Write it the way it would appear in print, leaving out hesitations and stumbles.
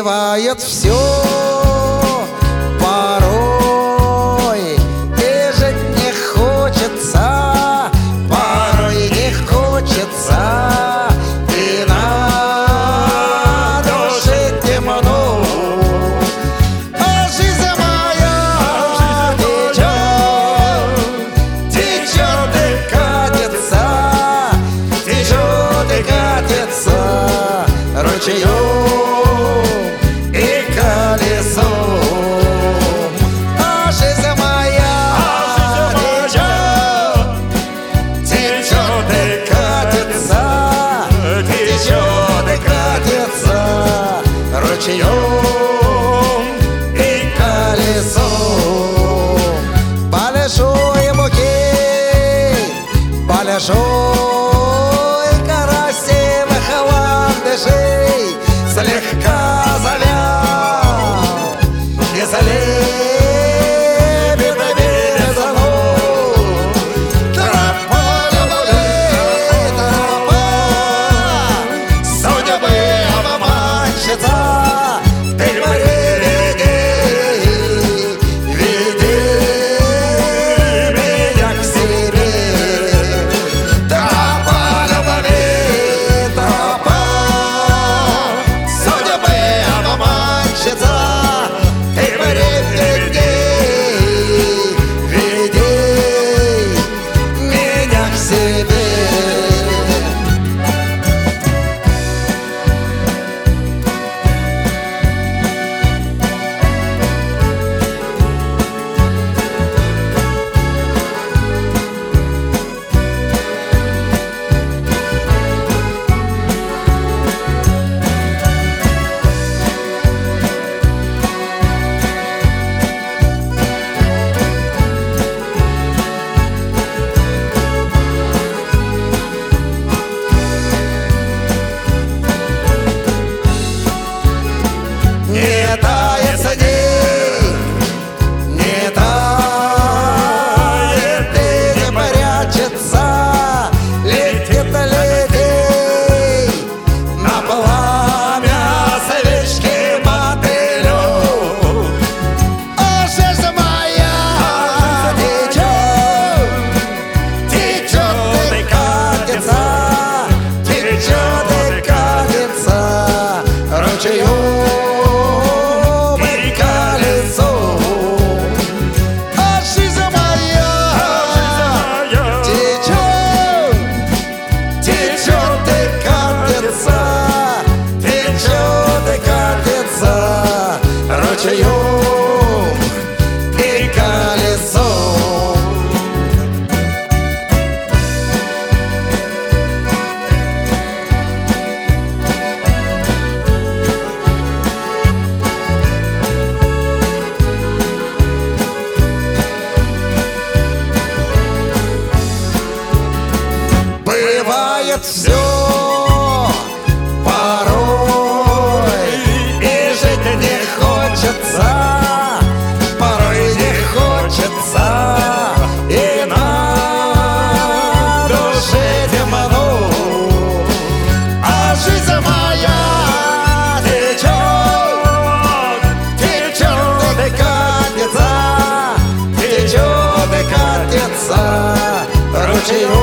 Бывает все порой, и жить не хочется, порой не хочется, и на душе темно. А жизнь моя течет и катится, течет и катится ручеем. Ручеем и колесом большой букет, большой красивых ландышей слегка завял и залепит березану. Тропа любви, тропа судьбы обманщица. Не тает день, не тает и не прячется, летит, летит на пламя свечки мотылек. А жизнь моя течет и катится, течет и катится ручеем. Ручеем и колесом. Бывает все порой не хочется, и на душе темно. А жизнь моя течет и катится, течет и катится ручеем.